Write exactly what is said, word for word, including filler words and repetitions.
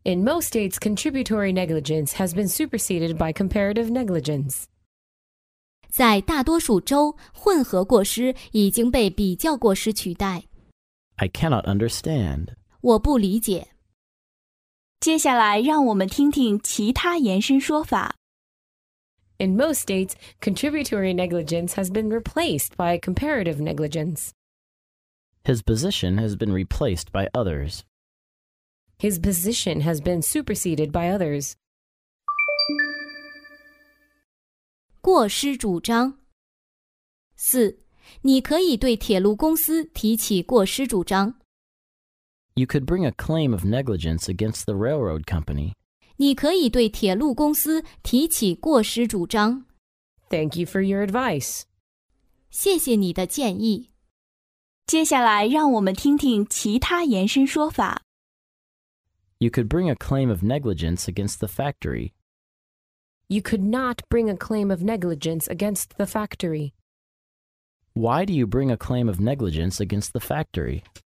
In most states, contributory negligence has been superseded by comparative negligence. 在大多数州，混合过失已经被比较过失取代。 I cannot understand. 我不理解。 接下来让我们听听其他延伸说法。 In most states, contributory negligence has been replaced by comparative negligence. His position has been replaced by others. His position has been superseded by others. 过失主张。四，你可以对铁路公司提起过失主张。 You could bring a claim of negligence against the railroad company. 你可以对铁路公司提起过失主张。 Thank you for your advice. 谢谢你的建议。 接下来让我们听听其他延伸说法。 You could bring a claim of negligence against the factory. You could not bring a claim of negligence against the factory. Why do you bring a claim of negligence against the factory?